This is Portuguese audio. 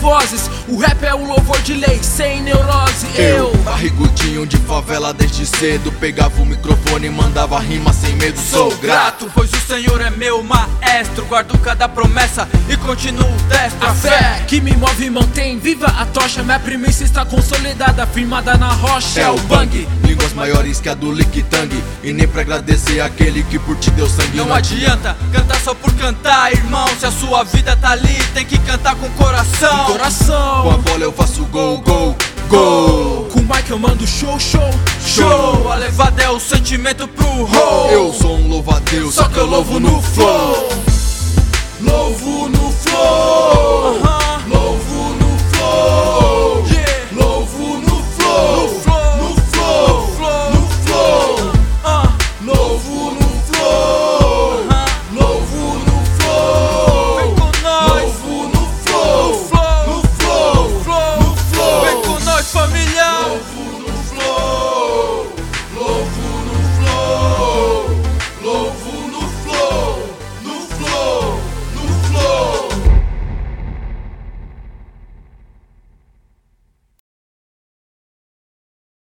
vozes. O rap é um louvor de lei, sem neurose. Eu, barrigudinho de favela desde cedo, pegava o microfone e mandava rima sem medo. Sou grato, pois o Senhor é meu maestro. Guardo cada promessa e continuo destro. A fé que me move e mantém viva a tocha. Minha premissa está consolidada, firmada na rocha. É o bang, línguas maiores que a do Lick Tang. E nem pra agradecer aquele que por ti deu sangue. Não adianta cantar só por cantar, irmão. Se a sua vida tá ali, tem que cantar com coração. Coração. Com a bola eu faço gol, gol, gol. Com o mic eu mando show, show, Show, a levada é o sentimento pro roll. Eu sou um louva-a-Deus, só que eu louvo no flow. louvo no